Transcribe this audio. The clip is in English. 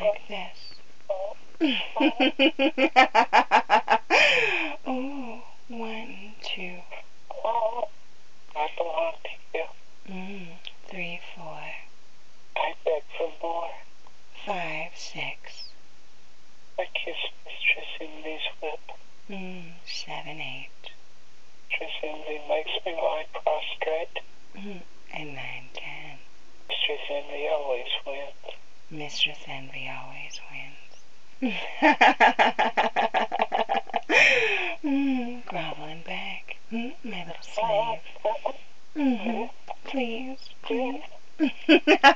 like this. Oh, 1, 2. I belong to you. 3, 4. I beg for more. 5, 6. I kiss Mistress Envy's whip. 7, 8. Mistress Envy makes me lie prostrate. And 9, 10. Mistress Envy always wins. Mistress Envy always wins. Groveling back. My little slave. Please, please.